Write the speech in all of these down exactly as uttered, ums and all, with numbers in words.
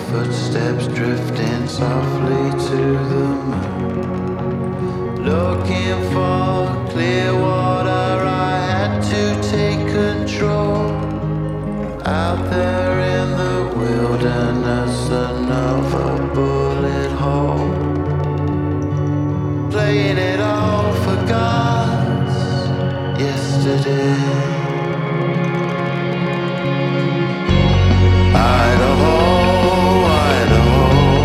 footsteps drifting softly to the moon. Looking for clear water, I had to take control. Out there in the wilderness, another bullet hole. Playing it all for gods yesterday. Idaho, Idaho,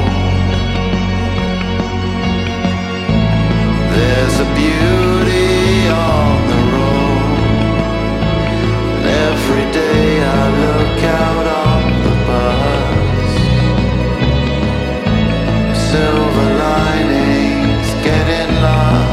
there's a beauty on the road. And every day I look out on the bus. Silver linings getting lost.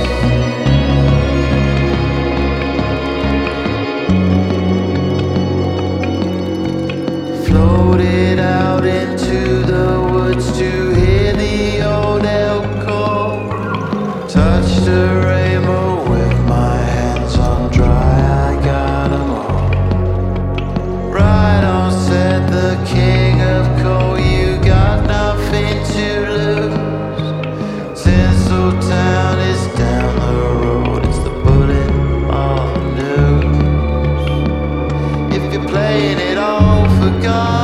Floated out into the woods to hear the old elk call. Touched a rainbow with my hands on dry, I got 'em all. Right on, said the king of coal, you got nothing to lose. Tinseltown is down the road, it's the bullet on the news. If you're playing it all for God